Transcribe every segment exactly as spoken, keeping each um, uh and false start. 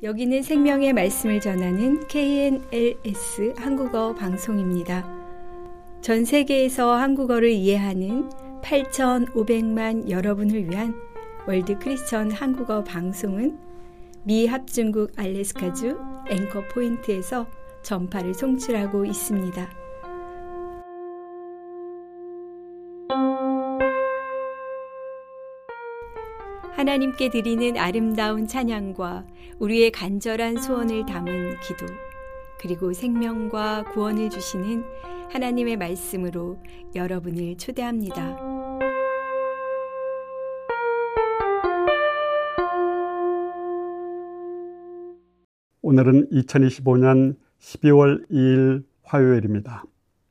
여기는 생명의 말씀을 전하는 케이엔엘에스 한국어 방송입니다. 전 세계에서 한국어를 이해하는 팔천오백만 여러분을 위한 월드 크리스천 한국어 방송은 미 합중국 알래스카주 앵커 포인트에서 전파를 송출하고 있습니다. 하나님께 드리는 아름다운 찬양과 우리의 간절한 소원을 담은 기도, 그리고 생명과 구원을 주시는 하나님의 말씀으로 여러분을 초대합니다. 오늘은 이천이십오 년 십이월 이일 화요일입니다.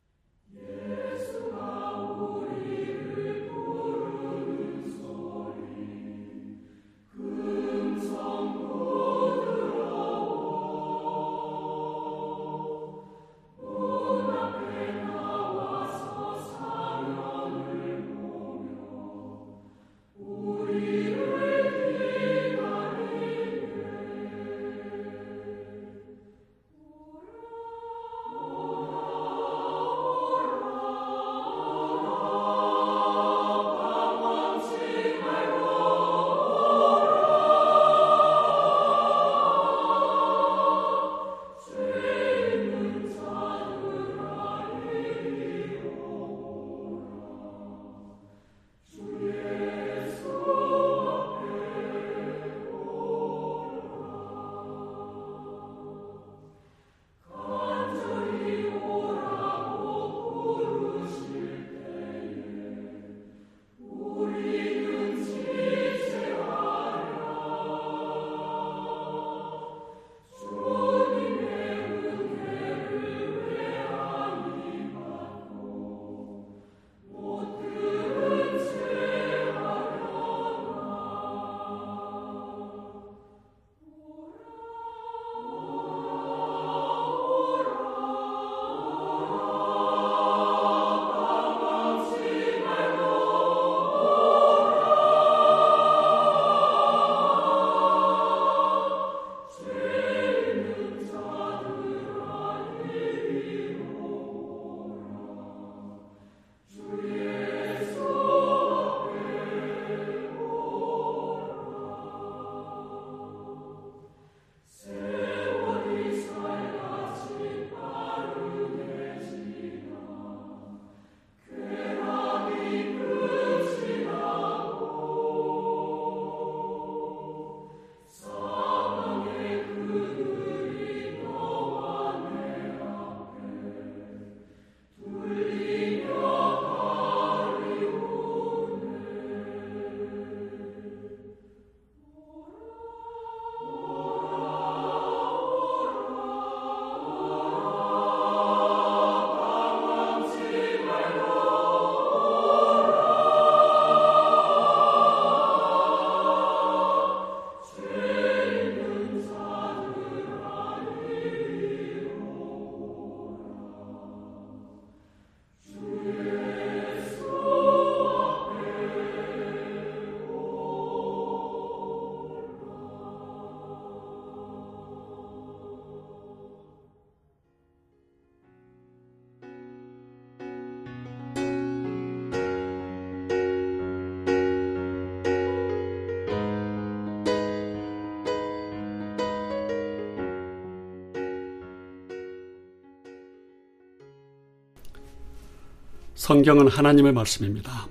성경은 하나님의 말씀입니다.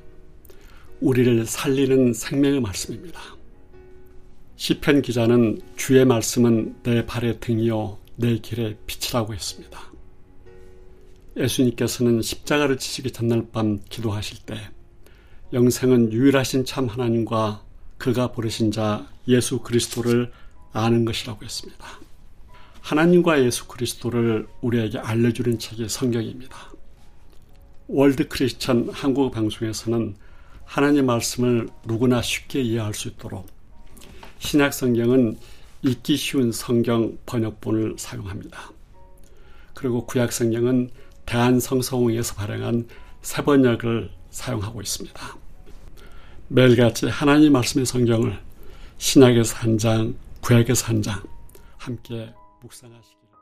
우리를 살리는 생명의 말씀입니다. 시편 기자는 주의 말씀은 내 발의 등이요 내 길의 빛이라고 했습니다. 예수님께서는 십자가를 지시기 전날 밤 기도하실 때 영생은 유일하신 참 하나님과 그가 부르신 자 예수 그리스도를 아는 것이라고 했습니다. 하나님과 예수 그리스도를 우리에게 알려주는 책이 성경입니다. 월드 크리스천 한국어 방송에서는 하나님 말씀을 누구나 쉽게 이해할 수 있도록 신약 성경은 읽기 쉬운 성경 번역본을 사용합니다. 그리고 구약 성경은 대한성서공회에서 발행한 새 번역을 사용하고 있습니다. 매일같이 하나님 말씀의 성경을 신약에서 한 장, 구약에서 한 장, 함께 묵상하시기를 바랍니다.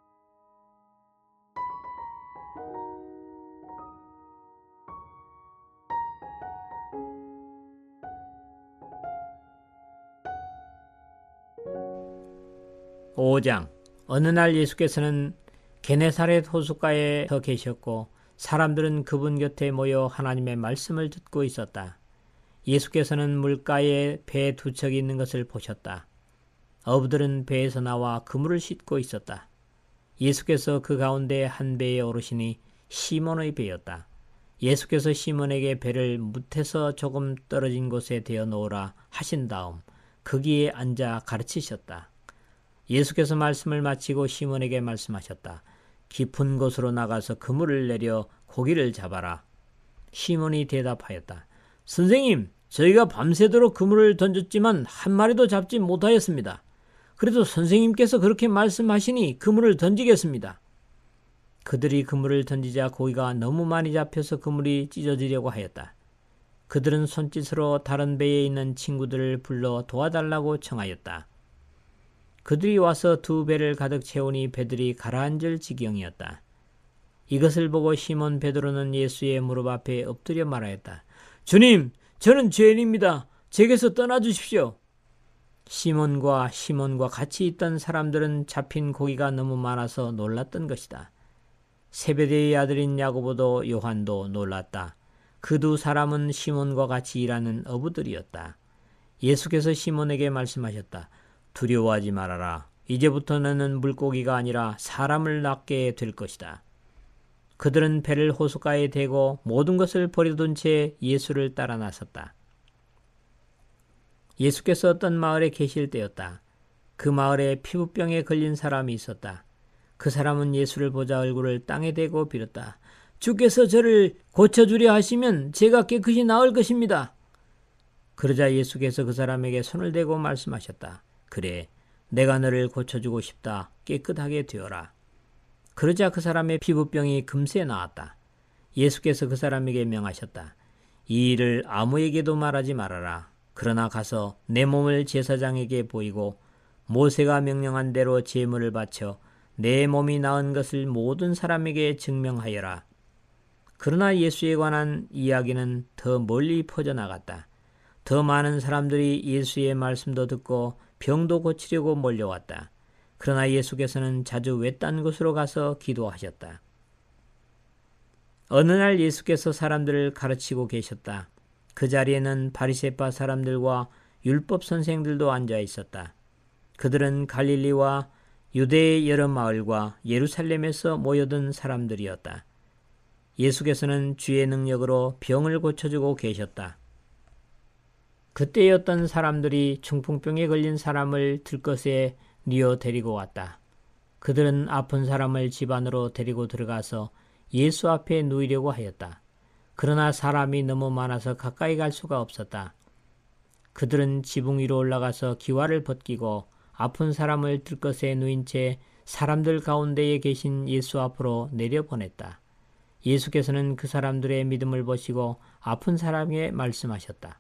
오 장. 어느 날 예수께서는 게네사렛 호숫가에 서 계셨고 사람들은 그분 곁에 모여 하나님의 말씀을 듣고 있었다. 예수께서는 물가에 배 두 척이 있는 것을 보셨다. 어부들은 배에서 나와 그물을 싣고 있었다. 예수께서 그 가운데 한 배에 오르시니 시몬의 배였다. 예수께서 시몬에게 배를 뭇에서 조금 떨어진 곳에 대어 놓으라 하신 다음 거기에 앉아 가르치셨다. 예수께서 말씀을 마치고 시몬에게 말씀하셨다. 깊은 곳으로 나가서 그물을 내려 고기를 잡아라. 시몬이 대답하였다. 선생님, 저희가 밤새도록 그물을 던졌지만 한 마리도 잡지 못하였습니다. 그래도 선생님께서 그렇게 말씀하시니 그물을 던지겠습니다. 그들이 그물을 던지자 고기가 너무 많이 잡혀서 그물이 찢어지려고 하였다. 그들은 손짓으로 다른 배에 있는 친구들을 불러 도와달라고 청하였다. 그들이 와서 두 배를 가득 채우니 배들이 가라앉을 지경이었다. 이것을 보고 시몬 베드로는 예수의 무릎 앞에 엎드려 말하였다. 주님, 저는 죄인입니다. 제게서 떠나주십시오. 시몬과 시몬과 같이 있던 사람들은 잡힌 고기가 너무 많아서 놀랐던 것이다. 세베대의 아들인 야고보도 요한도 놀랐다. 그 두 사람은 시몬과 같이 일하는 어부들이었다. 예수께서 시몬에게 말씀하셨다. 두려워하지 말아라. 이제부터 너는 물고기가 아니라 사람을 낚게 될 것이다. 그들은 배를 호숫가에 대고 모든 것을 버려둔 채 예수를 따라 나섰다. 예수께서 어떤 마을에 계실 때였다. 그 마을에 피부병에 걸린 사람이 있었다. 그 사람은 예수를 보자 얼굴을 땅에 대고 빌었다. 주께서 저를 고쳐주려 하시면 제가 깨끗이 나을 것입니다. 그러자 예수께서 그 사람에게 손을 대고 말씀하셨다. 그래, 내가 너를 고쳐주고 싶다. 깨끗하게 되어라. 그러자 그 사람의 피부병이 금세 나았다. 예수께서 그 사람에게 명하셨다. 이 일을 아무에게도 말하지 말아라. 그러나 가서 내 몸을 제사장에게 보이고 모세가 명령한 대로 제물을 바쳐 내 몸이 나은 것을 모든 사람에게 증명하여라. 그러나 예수에 관한 이야기는 더 멀리 퍼져나갔다. 더 많은 사람들이 예수의 말씀도 듣고 병도 고치려고 몰려왔다. 그러나 예수께서는 자주 외딴 곳으로 가서 기도하셨다. 어느 날 예수께서 사람들을 가르치고 계셨다. 그 자리에는 바리새파 사람들과 율법 선생들도 앉아 있었다. 그들은 갈릴리와 유대의 여러 마을과 예루살렘에서 모여든 사람들이었다. 예수께서는 주의 능력으로 병을 고쳐주고 계셨다. 그때 어떤 사람들이 중풍병에 걸린 사람을 들것에 뉘어 데리고 왔다. 그들은 아픈 사람을 집 안으로 데리고 들어가서 예수 앞에 누이려고 하였다. 그러나 사람이 너무 많아서 가까이 갈 수가 없었다. 그들은 지붕 위로 올라가서 기와를 벗기고 아픈 사람을 들것에 누인 채 사람들 가운데에 계신 예수 앞으로 내려보냈다. 예수께서는 그 사람들의 믿음을 보시고 아픈 사람에게 말씀하셨다.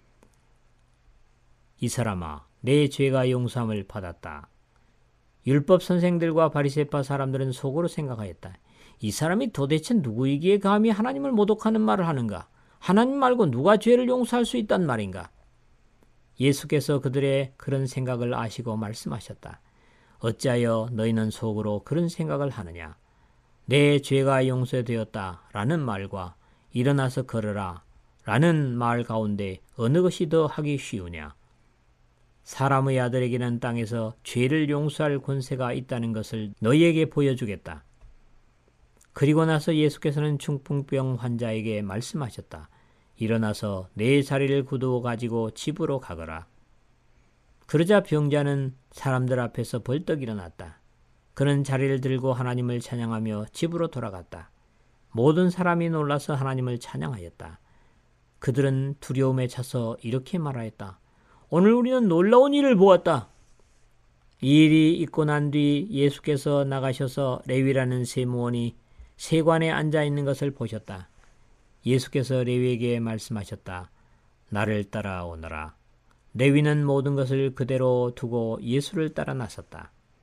이 사람아, 내 죄가 용서함을 받았다. 율법 선생들과 바리새파 사람들은 속으로 생각하였다. 이 사람이 도대체 누구이기에 감히 하나님을 모독하는 말을 하는가? 하나님 말고 누가 죄를 용서할 수 있단 말인가? 예수께서 그들의 그런 생각을 아시고 말씀하셨다. 어찌하여 너희는 속으로 그런 생각을 하느냐? 내 죄가 용서되었다 라는 말과 일어나서 걸어라 라는 말 가운데 어느 것이 더 하기 쉬우냐? 사람의 아들에게는 땅에서 죄를 용서할 권세가 있다는 것을 너희에게 보여주겠다. 그리고 나서 예수께서는 중풍병 환자에게 말씀하셨다. 일어나서 내 자리를 굳어 가지고 집으로 가거라. 그러자 병자는 사람들 앞에서 벌떡 일어났다. 그는 자리를 들고 하나님을 찬양하며 집으로 돌아갔다. 모든 사람이 놀라서 하나님을 찬양하였다. 그들은 두려움에 차서 이렇게 말하였다. 오늘 우리는 놀라운 일을 보았다. 이 일이 있고 난 뒤 예수께서 나가셔서 레위라는 세무원이 세관에 앉아 있는 것을 보셨다. 예수께서 레위에게 말씀하셨다. 나를 따라오너라. 레위는 모든 것을 그대로 두고 예수를 따라 나섰다.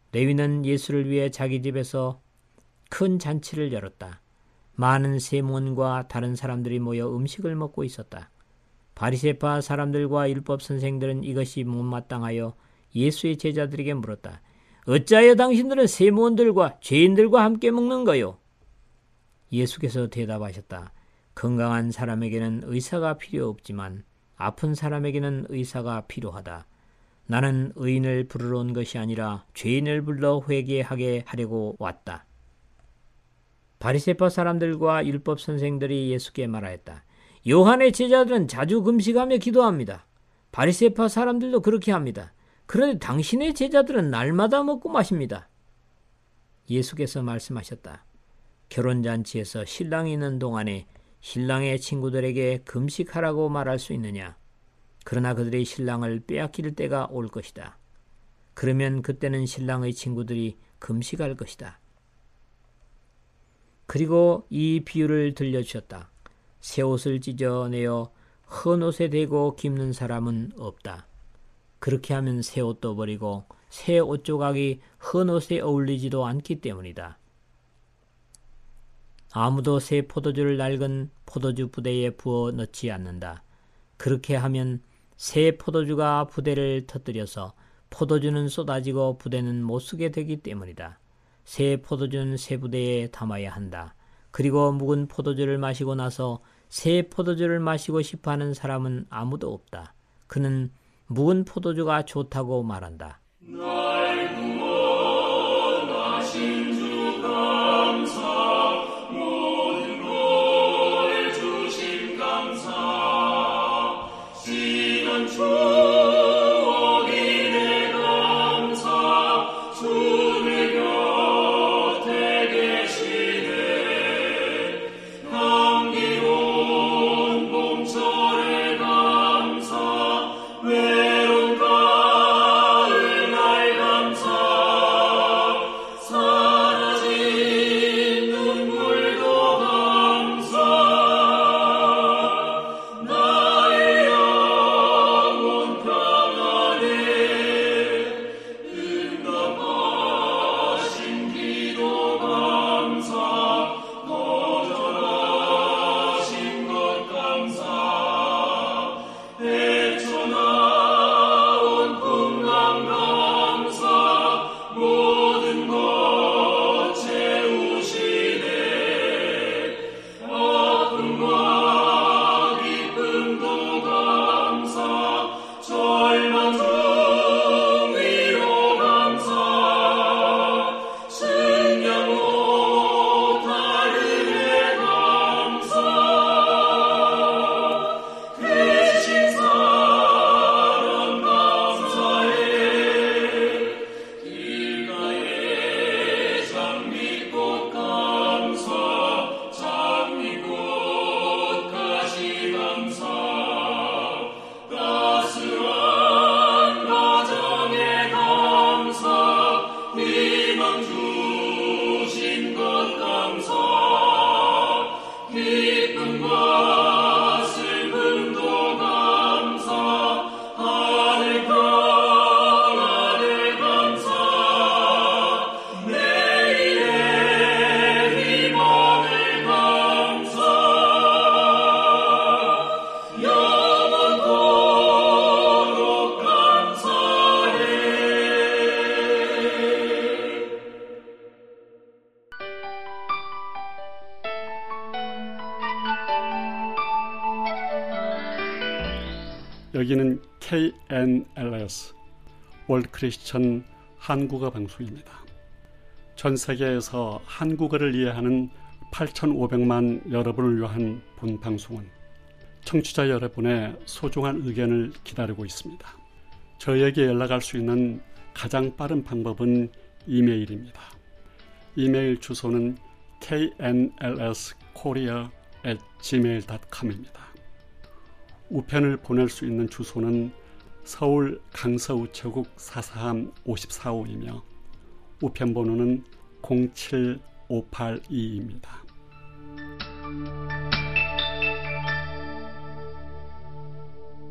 레위는 예수를 위해 자기 집에서 큰 잔치를 열었다. 많은 세몬과 다른 사람들이 모여 음식을 먹고 있었다. 바리새파 사람들과 율법 선생들은 이것이 못마땅하여 예수의 제자들에게 물었다. 어찌하여 당신들은 세몬들과 죄인들과 함께 먹는 거요? 예수께서 대답하셨다. 건강한 사람에게는 의사가 필요 없지만 아픈 사람에게는 의사가 필요하다. 나는 의인을 부르러 온 것이 아니라 죄인을 불러 회개하게 하려고 왔다. 바리새파 사람들과 율법 선생들이 예수께 말하였다. 요한의 제자들은 자주 금식하며 기도합니다. 바리새파 사람들도 그렇게 합니다. 그런데 당신의 제자들은 날마다 먹고 마십니다. 예수께서 말씀하셨다. 결혼잔치에서 신랑이 있는 동안에 신랑의 친구들에게 금식하라고 말할 수 있느냐? 그러나 그들이 신랑을 빼앗길 때가 올 것이다. 그러면 그때는 신랑의 친구들이 금식할 것이다. 그리고 이 비유를 들려주셨다. 새 옷을 찢어내어 헌 옷에 대고 깁는 사람은 없다. 그렇게 하면 새 옷도 버리고 새 옷 조각이 헌 옷에 어울리지도 않기 때문이다. 아무도 새 포도주를 낡은 포도주 부대에 부어 넣지 않는다. 그렇게 하면 새 포도주가 부대를 터뜨려서 포도주는 쏟아지고 부대는 못 쓰게 되기 때문이다. 새 포도주는 새 부대에 담아야 한다. 그리고 묵은 포도주를 마시고 나서 새 포도주를 마시고 싶어하는 사람은 아무도 없다. 그는 묵은 포도주가 좋다고 말한다. 날 구원하신 주 감사, 모든 걸 주신 감사, 지난 추억이 내 감사, 주 내 곁에 계시네. 향기로운 봄철의 감사, 외로운 가을 날 감사, 사라진 눈물도 감사, 나의 영혼 평안에 응답하신 기도 감사, 거절하신 것 감사, 헤쳐나온 풍랑 감사, 모든 것 채우시네. 아픔과 기쁨도 감사, 절망 중 위로 감사, 승량 못할 은혜 감사, 되신 사랑 감사해. 길가에 장미꽃 감사, 장미꽃 가시 감사, 따스한 가정에 감사, 희망 주신 것 감사, 기쁨과 슬픔도 감사, 하늘 평안에 감사, 내일의 희망을 감사, 영원토록 감사해. 여기는 케이엔엘에스 월드 크리스천 한국어 방송입니다. 전 세계에서 한국어를 이해하는 팔천오백만 여러분을 위한 본 방송은 청취자 여러분의 소중한 의견을 기다리고 있습니다. 저희에게 연락할 수 있는 가장 빠른 방법은 이메일입니다. 이메일 주소는 케이엔엘에스코리아 앳 지메일 닷컴입니다. 우편을 보낼 수 있는 주소는 서울 강서우체국 사사함 오십사호이며 우편번호는 공칠오팔이입니다.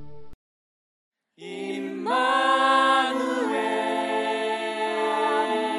임마누엘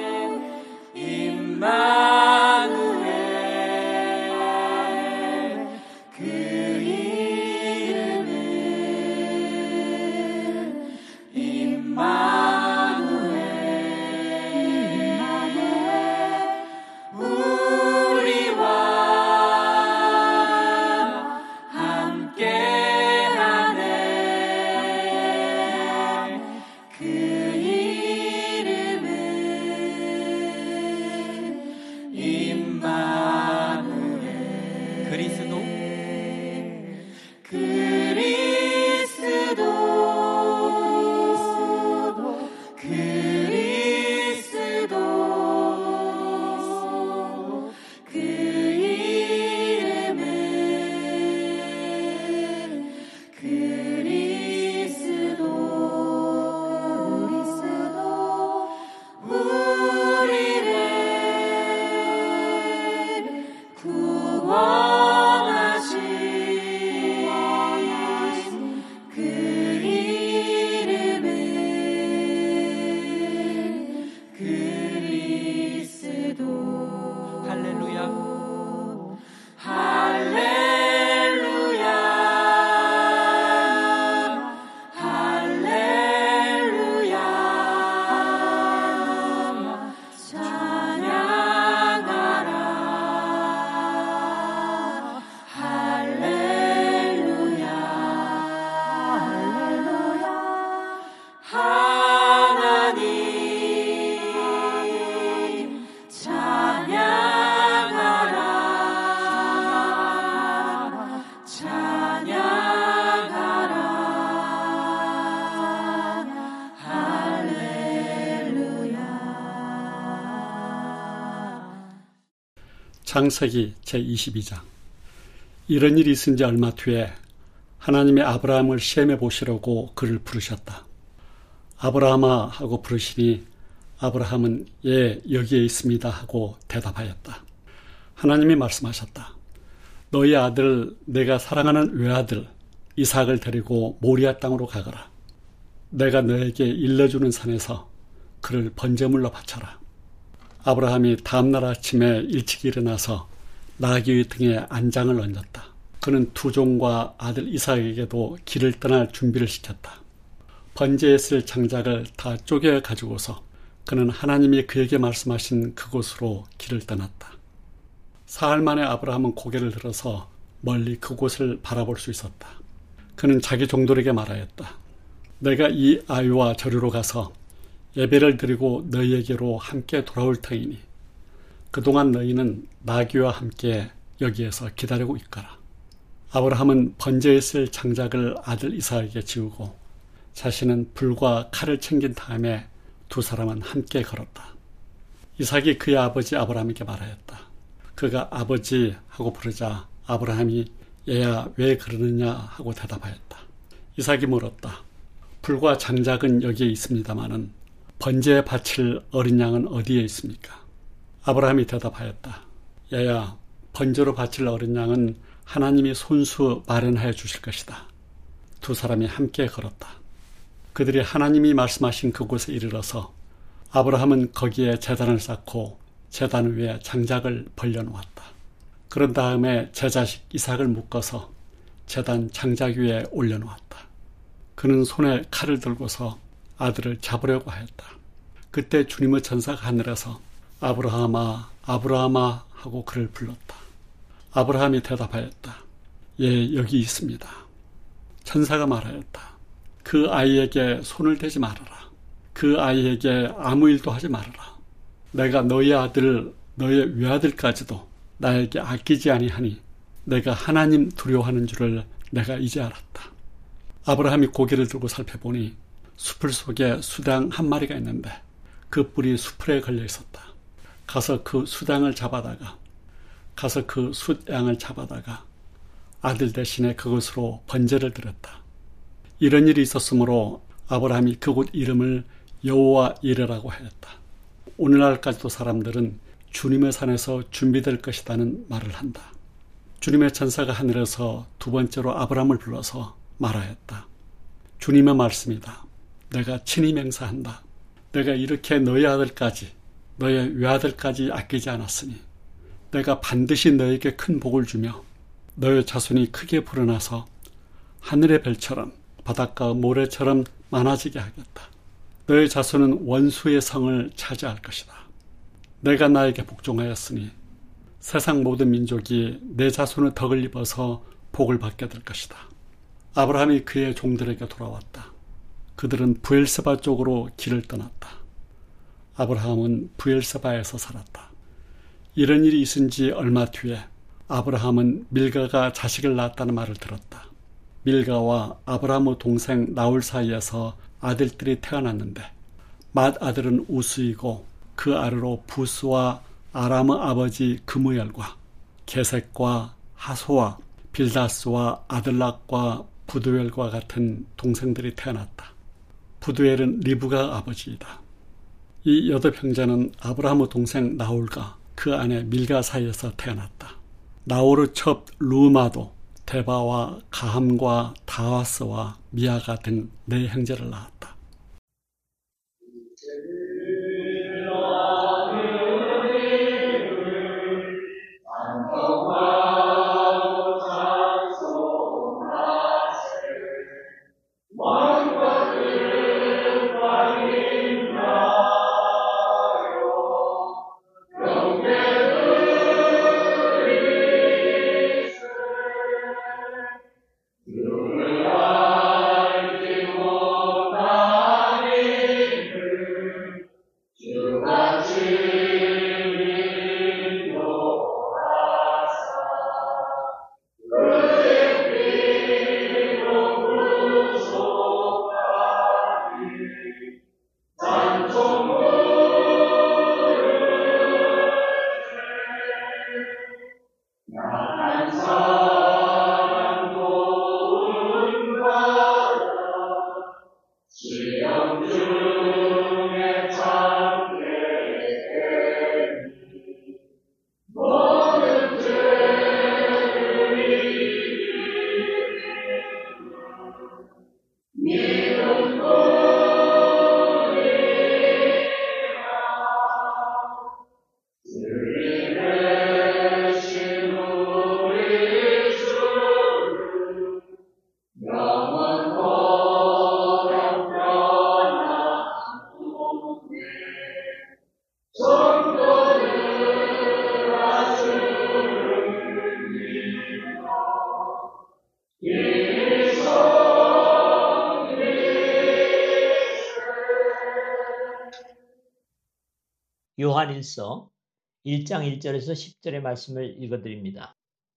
창세기 제이십이 장. 이런 일이 있은 지 얼마 뒤에 하나님의 아브라함을 시험해 보시려고 그를 부르셨다. 아브라함아 하고 부르시니 아브라함은 예, 여기에 있습니다 하고 대답하였다. 하나님이 말씀하셨다. 너희 아들, 내가 사랑하는 외아들 이삭을 데리고 모리아 땅으로 가거라. 내가 너에게 일러주는 산에서 그를 번제물로 바쳐라. 아브라함이 다음날 아침에 일찍 일어나서 나귀의 등에 안장을 얹었다. 그는 두 종과 아들 이삭에게도 길을 떠날 준비를 시켰다. 번제에 쓸 장작을 다 쪼개 가지고서 그는 하나님이 그에게 말씀하신 그곳으로 길을 떠났다. 사흘 만에 아브라함은 고개를 들어서 멀리 그곳을 바라볼 수 있었다. 그는 자기 종들에게 말하였다. 내가 이 아이와 저리로 가서 예배를 드리고 너희에게로 함께 돌아올 터이니 그동안 너희는 나귀와 함께 여기에서 기다리고 있거라. 아브라함은 번제에 쓸 장작을 아들 이삭에게 지우고 자신은 불과 칼을 챙긴 다음에 두 사람은 함께 걸었다. 이삭이 그의 아버지 아브라함에게 말하였다. 그가 아버지 하고 부르자 아브라함이 얘야 왜 그러느냐 하고 대답하였다. 이삭이 물었다. 불과 장작은 여기에 있습니다마는 번제에 바칠 어린 양은 어디에 있습니까? 아브라함이 대답하였다. 얘야 번제로 바칠 어린 양은 하나님이 손수 마련하여 주실 것이다. 두 사람이 함께 걸었다. 그들이 하나님이 말씀하신 그곳에 이르러서 아브라함은 거기에 제단을 쌓고 제단 위에 장작을 벌려놓았다. 그런 다음에 제자식 이삭을 묶어서 제단 장작 위에 올려놓았다. 그는 손에 칼을 들고서 아들을 잡으려고 하였다. 그때 주님의 천사가 하늘에서 아브라함아 아브라함아 하고 그를 불렀다. 아브라함이 대답하였다. 예, 여기 있습니다. 천사가 말하였다. 그 아이에게 손을 대지 말아라. 그 아이에게 아무 일도 하지 말아라. 내가 너희 아들, 너의 외아들까지도 나에게 아끼지 아니하니 내가 하나님 두려워하는 줄을 내가 이제 알았다. 아브라함이 고개를 들고 살펴보니 수풀 속에 수당 한 마리가 있는데 그 뿔이 수풀에 걸려 있었다. 가서 그 수당을 잡아다가 가서 그 숫양을 잡아다가 아들 대신에 그것으로 번제를 드렸다. 이런 일이 있었으므로 아브라함이 그곳 이름을 여호와 이레라고 하였다. 오늘날까지도 사람들은 주님의 산에서 준비될 것이라는 말을 한다. 주님의 천사가 하늘에서 두 번째로 아브라함을 불러서 말하였다. 주님의 말씀이다. 내가 친히 맹세한다. 내가 이렇게 너희 아들까지 너의 외아들까지 아끼지 않았으니 내가 반드시 너에게 큰 복을 주며 너의 자손이 크게 불어나서 하늘의 별처럼 바닷가 모래처럼 많아지게 하겠다. 너의 자손은 원수의 성을 차지할 것이다. 내가 나에게 복종하였으니 세상 모든 민족이 내 자손의 덕을 입어서 복을 받게 될 것이다. 아브라함이 그의 종들에게 돌아왔다. 그들은 부엘세바 쪽으로 길을 떠났다. 아브라함은 부엘세바에서 살았다. 이런 일이 있은 지 얼마 뒤에 아브라함은 밀가가 자식을 낳았다는 말을 들었다. 밀가와 아브라함의 동생 나홀 사이에서 아들들이 태어났는데 맏아들은 우스이고 그 아래로 부스와 아람의 아버지 그무엘과 게색과 하소와 빌다스와 아들락과 부두엘과 같은 동생들이 태어났다. 부두엘은 리브가 아버지이다. 이 여덟 형제는 아브라함의 동생 나홀과 그 아내 밀가 사이에서 태어났다. 나홀의 첩 루마도 데바와 가함과 다와스와 미아가 등 네 형제를 낳았다. 요한일서 일 장 일 절에서 십 절의 말씀을 읽어드립니다.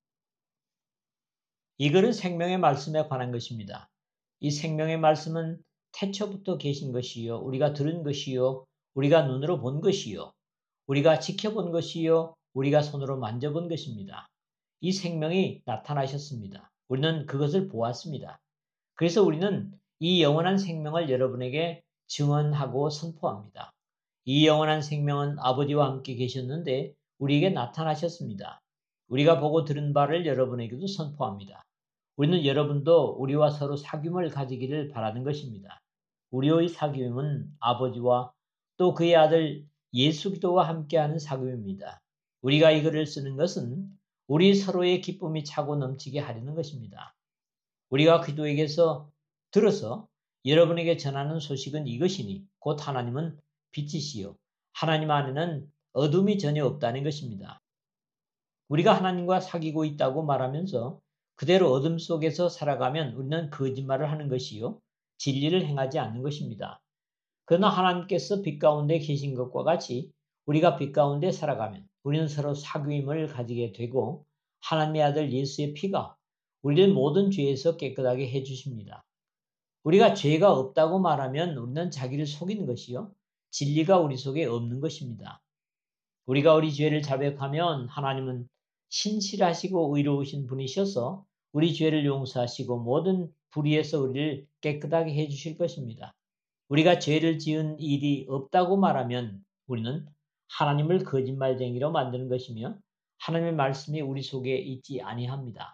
이 글은 생명의 말씀에 관한 것입니다. 이 생명의 말씀은 태초부터 계신 것이요 우리가 들은 것이요 우리가 눈으로 본 것이요 우리가 지켜본 것이요 우리가 손으로 만져본 것입니다. 이 생명이 나타나셨습니다. 우리는 그것을 보았습니다. 그래서 우리는 이 영원한 생명을 여러분에게 증언하고 선포합니다. 이 영원한 생명은 아버지와 함께 계셨는데 우리에게 나타나셨습니다. 우리가 보고 들은 바를 여러분에게도 선포합니다. 우리는 여러분도 우리와 서로 사귐을 가지기를 바라는 것입니다. 우리의 사귐은 아버지와 또 그의 아들 예수 그리스도와 함께하는 사귐입니다. 우리가 이 글을 쓰는 것은 우리 서로의 기쁨이 차고 넘치게 하려는 것입니다. 우리가 그리스도에게서 들어서 여러분에게 전하는 소식은 이것이니 곧 하나님은 빛이시요 하나님 안에는 어둠이 전혀 없다는 것입니다. 우리가 하나님과 사귀고 있다고 말하면서 그대로 어둠 속에서 살아가면 우리는 거짓말을 하는 것이요 진리를 행하지 않는 것입니다. 그러나 하나님께서 빛 가운데 계신 것과 같이 우리가 빛 가운데 살아가면 우리는 서로 사귐을 가지게 되고 하나님의 아들 예수의 피가 우리를 모든 죄에서 깨끗하게 해주십니다. 우리가 죄가 없다고 말하면 우리는 자기를 속이는 것이요 진리가 우리 속에 없는 것입니다. 우리가 우리 죄를 자백하면 하나님은 신실하시고 의로우신 분이셔서 우리 죄를 용서하시고 모든 불의에서 우리를 깨끗하게 해주실 것입니다. 우리가 죄를 지은 일이 없다고 말하면 우리는 하나님을 거짓말쟁이로 만드는 것이며 하나님의 말씀이 우리 속에 있지 아니합니다.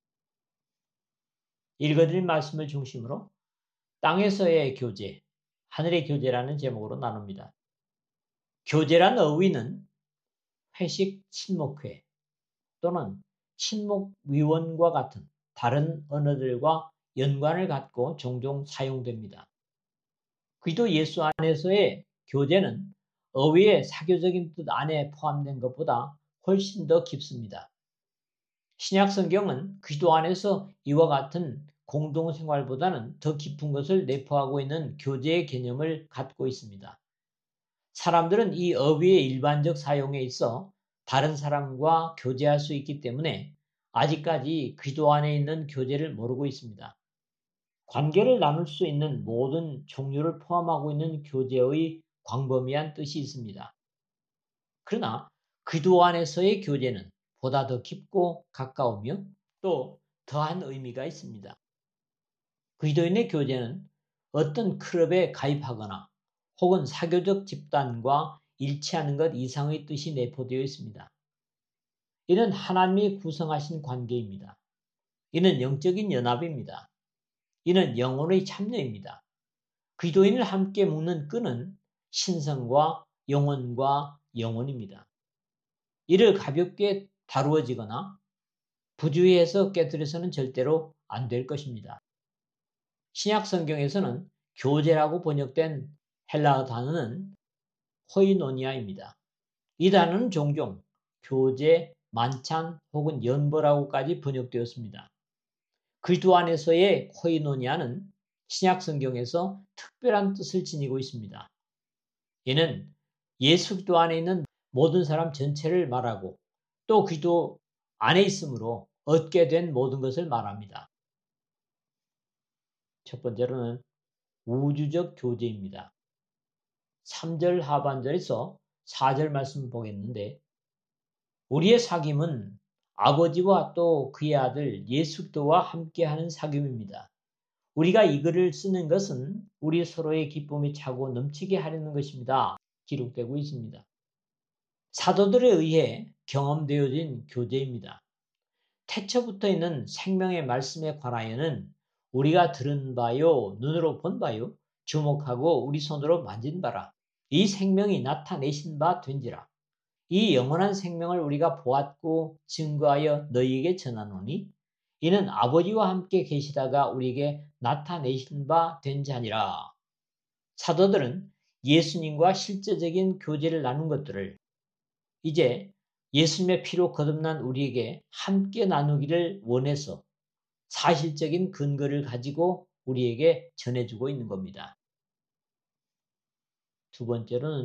읽어드릴 말씀을 중심으로 땅에서의 교제, 하늘의 교제라는 제목으로 나눕니다. 교제란 어휘는 회식 친목회 또는 친목위원과 같은 다른 언어들과 연관을 갖고 종종 사용됩니다. 그리스도 예수 안에서의 교제는 어휘의 사교적인 뜻 안에 포함된 것보다 훨씬 더 깊습니다. 신약 성경은 그리스도 안에서 이와 같은 공동생활보다는 더 깊은 것을 내포하고 있는 교제의 개념을 갖고 있습니다. 사람들은 이 어휘의 일반적 사용에 있어 다른 사람과 교제할 수 있기 때문에 아직까지 그리스도 안에 있는 교제를 모르고 있습니다. 관계를 나눌 수 있는 모든 종류를 포함하고 있는 교제의 광범위한 뜻이 있습니다. 그러나 그리스도 안에서의 교제는 보다 더 깊고 가까우며 또 더한 의미가 있습니다. 그리스도인의 교제는 어떤 클럽에 가입하거나 혹은 사교적 집단과 일치하는 것 이상의 뜻이 내포되어 있습니다. 이는 하나님이 구성하신 관계입니다. 이는 영적인 연합입니다. 이는 영혼의 참여입니다. 그리스도인을 함께 묶는 끈은 신성과 영혼과 영혼입니다. 이를 가볍게 다루어지거나 부주의해서 깨뜨려서는 절대로 안 될 것입니다. 신약 성경에서는 교제라고 번역된 헬라어 단어는 코이노니아입니다. 이 단어는 종종 교제, 만찬 혹은 연보라고까지 번역되었습니다. 그리스도 안에서의 코이노니아는 신약 성경에서 특별한 뜻을 지니고 있습니다. 이는 예수 그리스도 안에 있는 모든 사람 전체를 말하고 또 그리스도 안에 있으므로 얻게 된 모든 것을 말합니다. 첫 번째로는 우주적 교제입니다. 삼 절 하반절에서 사 절 말씀 보겠는데 우리의 사귐은 아버지와 또 그의 아들 예수 그리스도와 함께하는 사귐입니다. 우리가 이 글을 쓰는 것은 우리 서로의 기쁨이 차고 넘치게 하려는 것입니다. 기록되고 있습니다. 사도들에 의해 경험되어진 교제입니다. 태초부터 있는 생명의 말씀에 관하여는 우리가 들은 바요, 눈으로 본 바요, 주목하고 우리 손으로 만진 바라. 이 생명이 나타내신 바 된지라. 이 영원한 생명을 우리가 보았고 증거하여 너희에게 전하노니 이는 아버지와 함께 계시다가 우리에게 나타내신 바 된 자니라. 사도들은 예수님과 실제적인 교제를 나눈 것들을 이제 예수님의 피로 거듭난 우리에게 함께 나누기를 원해서 사실적인 근거를 가지고 우리에게 전해주고 있는 겁니다. 두 번째로는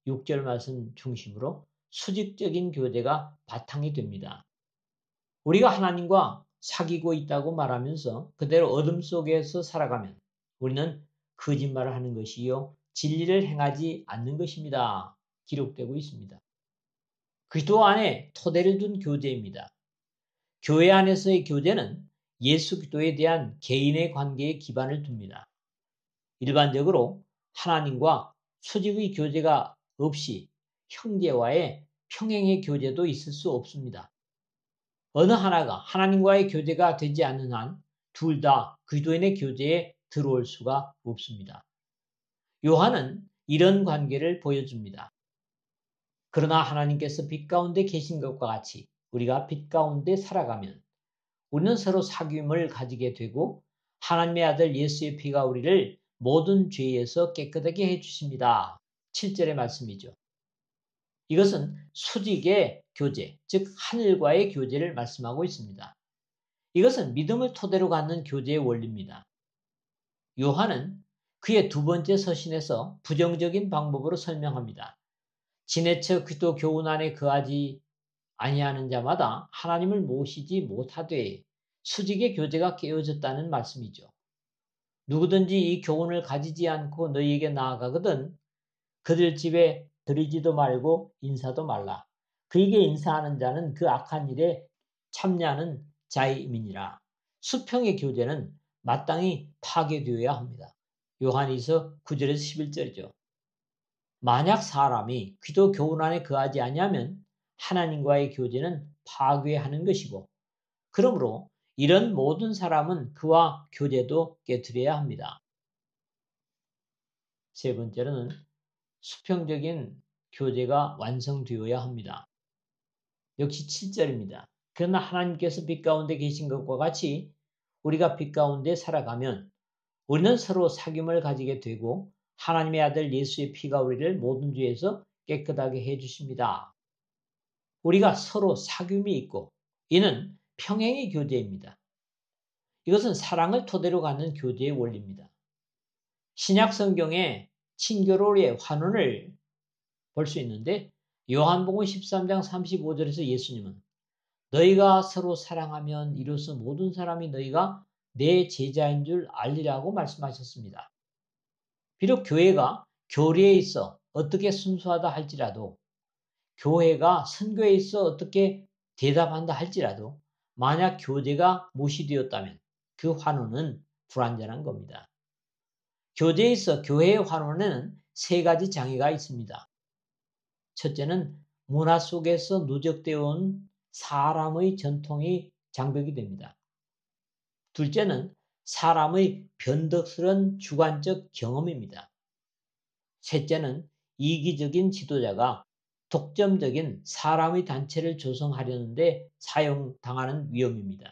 육 절 말씀 중심으로 수직적인 교제가 바탕이 됩니다. 우리가 하나님과 사귀고 있다고 말하면서 그대로 어둠 속에서 살아가면 우리는 거짓말을 하는 것이요 진리를 행하지 않는 것입니다. 기록되고 있습니다. 그리스도 안에 토대를 둔 교제입니다. 교회 안에서의 교제는 예수 그리스도에 대한 개인의 관계에 기반을 둡니다. 일반적으로 하나님과 수직의 교제가 없이 형제와의 평행의 교제도 있을 수 없습니다. 어느 하나가 하나님과의 교제가 되지 않는 한 둘 다 그리스도인의 교제에 들어올 수가 없습니다. 요한은 이런 관계를 보여줍니다. 그러나 하나님께서 빛 가운데 계신 것과 같이 우리가 빛 가운데 살아가면 우리는 서로 사귐을 가지게 되고 하나님의 아들 예수의 피가 우리를 모든 죄에서 깨끗하게 해주십니다. 칠 절의 말씀이죠. 이것은 수직의 교제, 즉 하늘과의 교제를 말씀하고 있습니다. 이것은 믿음을 토대로 갖는 교제의 원리입니다. 요한은 그의 두 번째 서신에서 부정적인 방법으로 설명합니다. 지내쳐 그리스도 교훈 안에 거하지 아니하는 자마다 하나님을 모시지 못하되 수직의 교제가 깨어졌다는 말씀이죠. 누구든지 이 교훈을 가지지 않고 너희에게 나아가거든 그들 집에 들이지도 말고 인사도 말라. 그에게 인사하는 자는 그 악한 일에 참여하는 자임이니라. 수평의 교제는 마땅히 파괴되어야 합니다. 요한일서 구 절에서 십일 절이죠. 만약 사람이 기도 교훈 안에 거하지 아니하면 하나님과의 교제는 파괴하는 것이고 그러므로 이런 모든 사람은 그와 교제도 깨트려야 합니다. 세 번째로는 수평적인 교제가 완성되어야 합니다. 역시 칠 절입니다. 그러나 하나님께서 빛 가운데 계신 것과 같이 우리가 빛 가운데 살아가면 우리는 서로 사귐을 가지게 되고 하나님의 아들 예수의 피가 우리를 모든 죄에서 깨끗하게 해주십니다. 우리가 서로 사귐이 있고 이는 평행의 교제입니다. 이것은 사랑을 토대로 갖는 교제의 원리입니다. 신약 성경에 친교로의 환원을 볼 수 있는데 요한복음 십삼 장 삼십오 절에서 예수님은 너희가 서로 사랑하면 이로써 모든 사람이 너희가 내 제자인 줄 알리라고 말씀하셨습니다. 비록 교회가 교리에 있어 어떻게 순수하다 할지라도 교회가 선교에 있어 어떻게 대답한다 할지라도 만약 교제가 무시되었다면 그 환원은 불완전한 겁니다. 교제에 있어 교회의 환원에는 세 가지 장애가 있습니다. 첫째는 문화 속에서 누적되어 온 사람의 전통이 장벽이 됩니다. 둘째는 사람의 변덕스러운 주관적 경험입니다. 셋째는 이기적인 지도자가 독점적인 사람의 단체를 조성하려는데 사용당하는 위험입니다.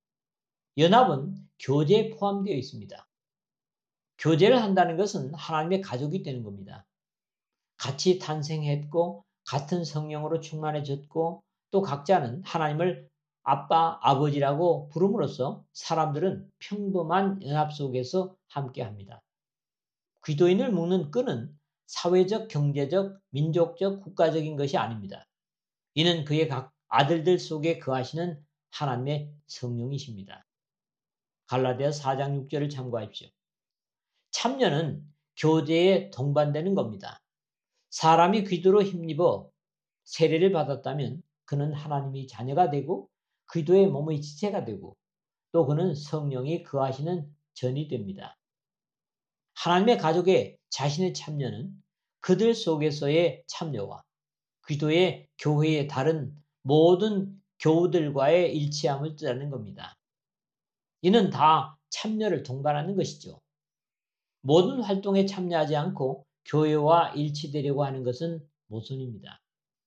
연합은 교제에 포함되어 있습니다. 교제를 한다는 것은 하나님의 가족이 되는 겁니다. 같이 탄생했고 같은 성령으로 충만해졌고 또 각자는 하나님을 아빠, 아버지라고 부름으로써 사람들은 평범한 연합 속에서 함께합니다. 기도인을 묶는 끈은 사회적, 경제적, 민족적, 국가적인 것이 아닙니다. 이는 그의 각 아들들 속에 거하시는 하나님의 성령이십니다. 갈라디아 사 장 육 절을 참고하십시오. 참여는 교제에 동반되는 겁니다. 사람이 기도로 힘입어 세례를 받았다면 그는 하나님의 자녀가 되고 기도의 몸의 지체가 되고 또 그는 성령이 거하시는 전이 됩니다. 하나님의 가족에 자신의 참여는 그들 속에서의 참여와 기도의 교회의 다른 모든 교우들과의 일치함을 뜻하는 겁니다. 이는 다 참여를 동반하는 것이죠. 모든 활동에 참여하지 않고 교회와 일치되려고 하는 것은 모순입니다.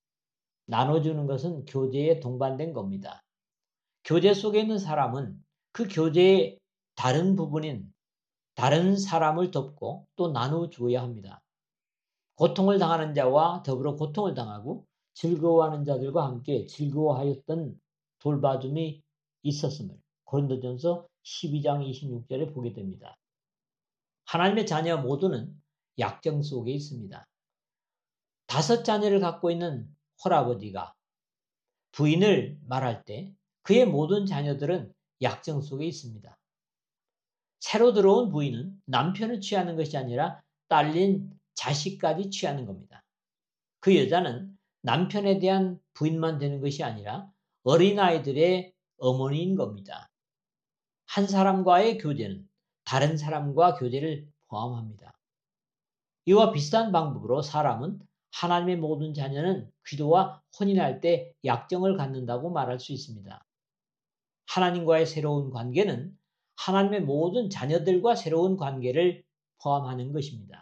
나눠주는 것은 교제에 동반된 겁니다. 교제 속에 있는 사람은 그 교제의 다른 부분인 다른 사람을 돕고 또 나눠주어야 합니다. 고통을 당하는 자와 더불어 고통을 당하고 즐거워하는 자들과 함께 즐거워하였던 돌봐줌이 있었음을 고린도전서 십이 장 이십육 절에 보게 됩니다. 하나님의 자녀 모두는 약정 속에 있습니다. 다섯 자녀를 갖고 있는 홀아버지가 부인을 말할 때 그의 모든 자녀들은 약정 속에 있습니다. 새로 들어온 부인은 남편을 취하는 것이 아니라 딸린 자식까지 취하는 겁니다. 그 여자는 남편에 대한 부인만 되는 것이 아니라 어린아이들의 어머니인 겁니다. 한 사람과의 교제는 다른 사람과 교제를 포함합니다. 이와 비슷한 방법으로 사람은 하나님의 모든 자녀는 기도와 혼인할 때 약정을 갖는다고 말할 수 있습니다. 하나님과의 새로운 관계는 하나님의 모든 자녀들과 새로운 관계를 포함하는 것입니다.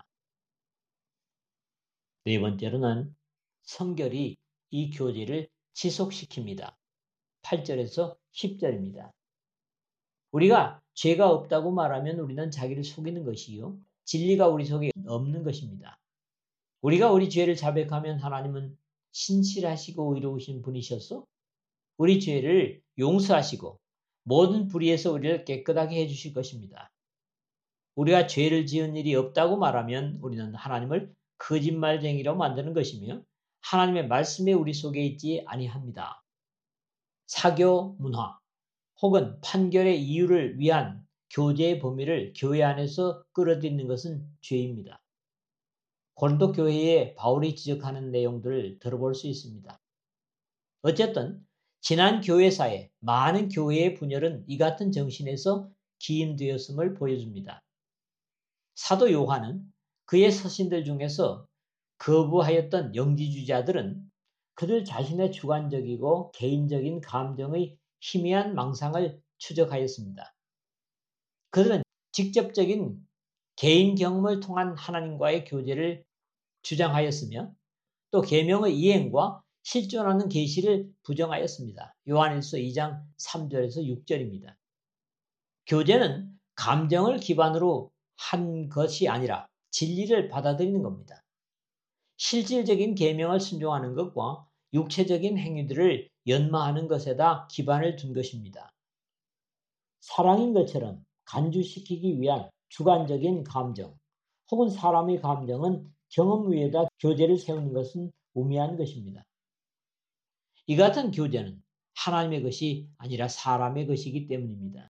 네 번째로는 성결이 이 교제를 지속시킵니다. 팔 절에서 십 절입니다. 우리가 죄가 없다고 말하면 우리는 자기를 속이는 것이요 진리가 우리 속에 없는 것입니다. 우리가 우리 죄를 자백하면 하나님은 신실하시고 의로우신 분이셔서 우리 죄를 용서하시고 모든 불의에서 우리를 깨끗하게 해주실 것입니다. 우리가 죄를 지은 일이 없다고 말하면 우리는 하나님을 거짓말쟁이로 만드는 것이며 하나님의 말씀이 우리 속에 있지 아니합니다. 사교 문화 혹은 판결의 이유를 위한 교제의 범위를 교회 안에서 끌어들이는 것은 죄입니다. 고린도 교회에 바울이 지적하는 내용들을 들어볼 수 있습니다. 어쨌든 지난 교회사에 많은 교회의 분열은 이 같은 정신에서 기인되었음을 보여줍니다. 사도 요한은 그의 서신들 중에서 거부하였던 영지주의자들은 그들 자신의 주관적이고 개인적인 감정의 희미한 망상을 추적하였습니다. 그들은 직접적인 개인 경험을 통한 하나님과의 교제를 주장하였으며 또 계명의 이행과 실존하는 계시를 부정하였습니다. 요한일서 이 장 삼 절에서 육 절입니다. 교제는 감정을 기반으로 한 것이 아니라 진리를 받아들이는 겁니다. 실질적인 계명을 순종하는 것과 육체적인 행위들을 연마하는 것에다 기반을 둔 것입니다. 사랑인 것처럼 간주시키기 위한 주관적인 감정 혹은 사람의 감정은 경험 위에다 교제를 세우는 것은 우매한 것입니다. 이 같은 교제는 하나님의 것이 아니라 사람의 것이기 때문입니다.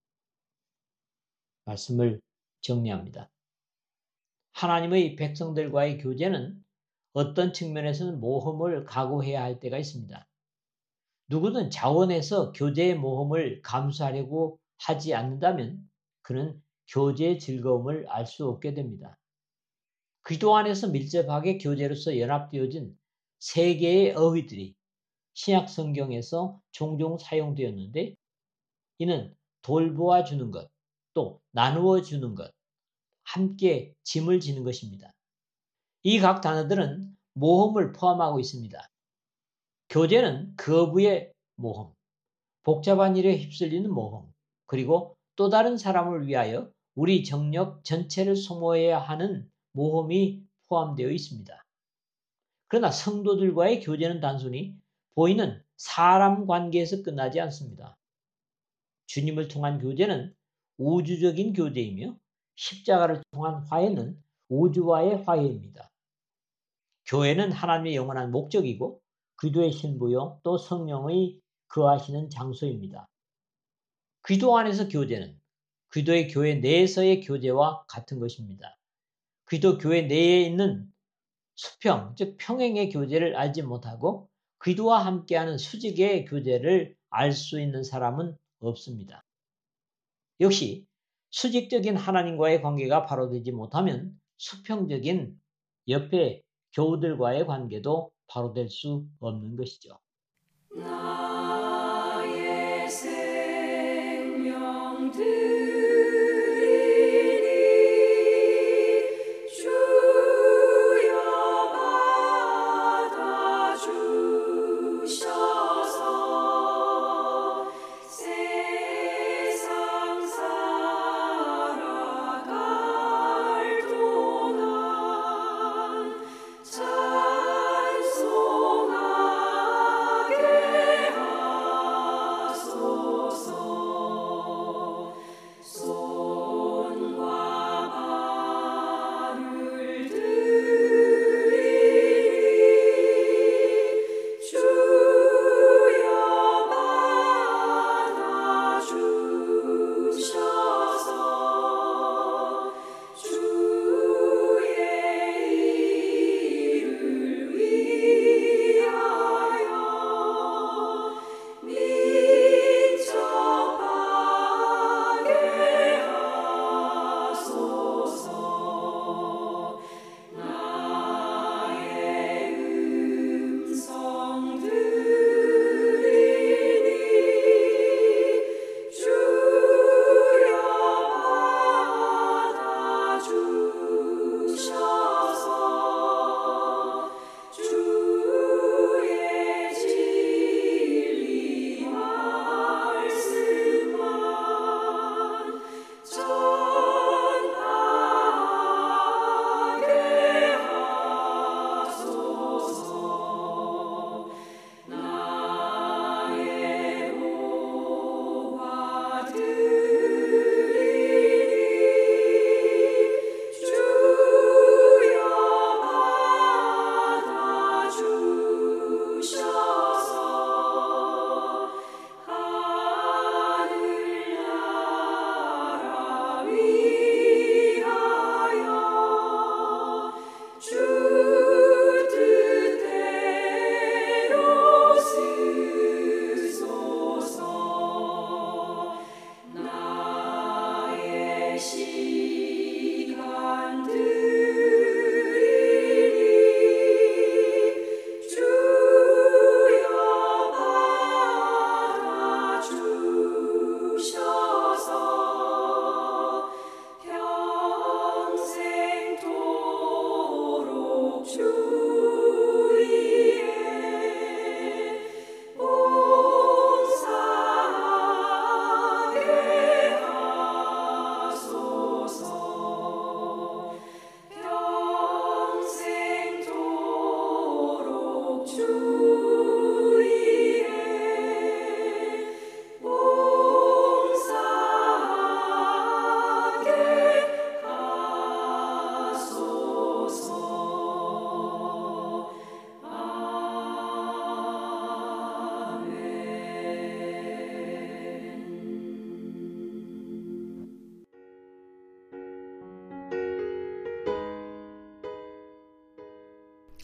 말씀을 정리합니다. 하나님의 백성들과의 교제는 어떤 측면에서는 모험을 각오해야 할 때가 있습니다. 누구든 자원해서 교제의 모험을 감수하려고 하지 않는다면 그는 교제의 즐거움을 알 수 없게 됩니다. 기도 안에서 밀접하게 교제로서 연합되어진 세 개의 어휘들이 신약 성경에서 종종 사용되었는데 이는 돌보아 주는 것, 또 나누어 주는 것, 함께 짐을 지는 것입니다. 이 각 단어들은 모험을 포함하고 있습니다. 교제는 거부의 모험, 복잡한 일에 휩쓸리는 모험, 그리고 또 다른 사람을 위하여 우리 정력 전체를 소모해야 하는 모험이 포함되어 있습니다. 그러나 성도들과의 교제는 단순히 보이는 사람 관계에서 끝나지 않습니다. 주님을 통한 교제는 우주적인 교제이며 십자가를 통한 화해는 우주와의 화해입니다. 교회는 하나님의 영원한 목적이고 기도의 신부요 또 성령의 거하시는 장소입니다. 기도 안에서 교제는 기도의 교회 내에서의 교제와 같은 것입니다. 기도 교회 내에 있는 수평, 즉 평행의 교제를 알지 못하고 기도와 함께하는 수직의 교제를 알 수 있는 사람은 없습니다. 역시 수직적인 하나님과의 관계가 바로 되지 못하면 수평적인 옆에 교우들과의 관계도 바로 될 수 없는 것이죠. 나의 생명 So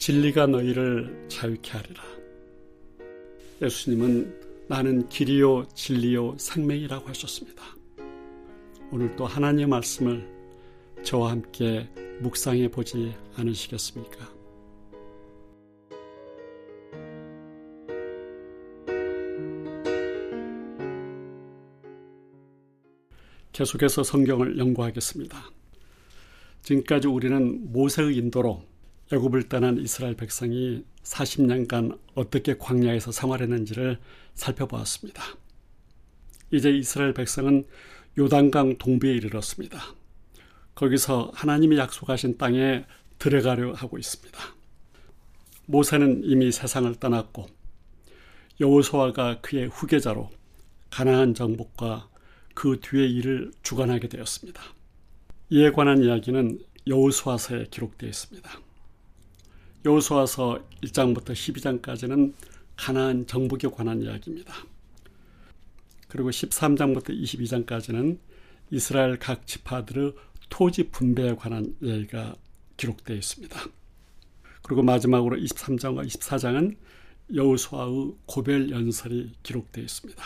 진리가 너희를 자유케 하리라. 예수님은 나는 길이요 진리요 생명이라고 하셨습니다. 오늘도 하나님의 말씀을 저와 함께 묵상해 보지 않으시겠습니까? 계속해서 성경을 연구하겠습니다. 지금까지 우리는 모세의 인도로 애굽을 떠난 이스라엘 백성이 사십 년간 어떻게 광야에서 생활했는지를 살펴보았습니다. 이제 이스라엘 백성은 요단강 동부에 이르렀습니다. 거기서 하나님이 약속하신 땅에 들어가려 하고 있습니다. 모세는 이미 세상을 떠났고 여호수아가 그의 후계자로 가나안 정복과 그 뒤의 일을 주관하게 되었습니다. 이에 관한 이야기는 여호수아서에 기록되어 있습니다. 여호수아서 일 장부터 십이 장까지는 가나안 정복에 관한 이야기입니다. 그리고 십삼 장부터 이십이 장까지는 이스라엘 각 지파들의 토지 분배에 관한 이야기가 기록되어 있습니다. 그리고 마지막으로 이십삼 장과 이십사 장은 여호수아의 고별 연설이 기록되어 있습니다.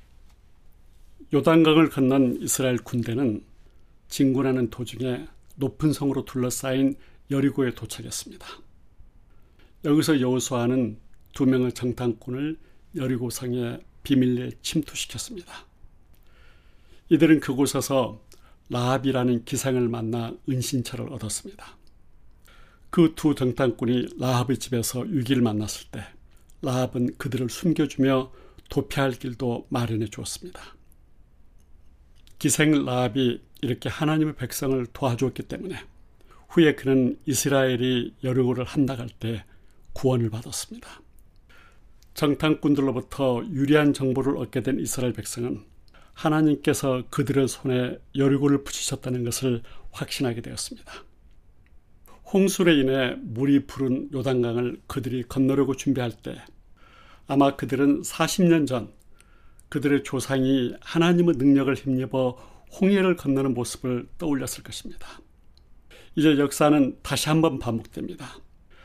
요단강을 건넌 이스라엘 군대는 진군하는 도중에 높은 성으로 둘러싸인 여리고에 도착했습니다. 여기서 여호수아는 두 명의 정탐꾼을 여리고 성에 비밀리에 침투시켰습니다. 이들은 그곳에서 라합이라는 기생을 만나 은신처를 얻었습니다. 그 두 정탐꾼이 라합의 집에서 위기를 만났을 때 라합은 그들을 숨겨주며 도피할 길도 마련해 주었습니다. 기생 라합이 이렇게 하나님의 백성을 도와주었기 때문에 후에 그는 이스라엘이 여리고를 함락할 때 구원을 받았습니다. 정탐꾼들로부터 유리한 정보를 얻게 된 이스라엘 백성은 하나님께서 그들의 손에 여리고를 붙이셨다는 것을 확신하게 되었습니다. 홍수로 인해 물이 부른 요단강을 그들이 건너려고 준비할 때 아마 그들은 사십 년 전 그들의 조상이 하나님의 능력을 힘입어 홍해를 건너는 모습을 떠올렸을 것입니다. 이제 역사는 다시 한번 반복됩니다.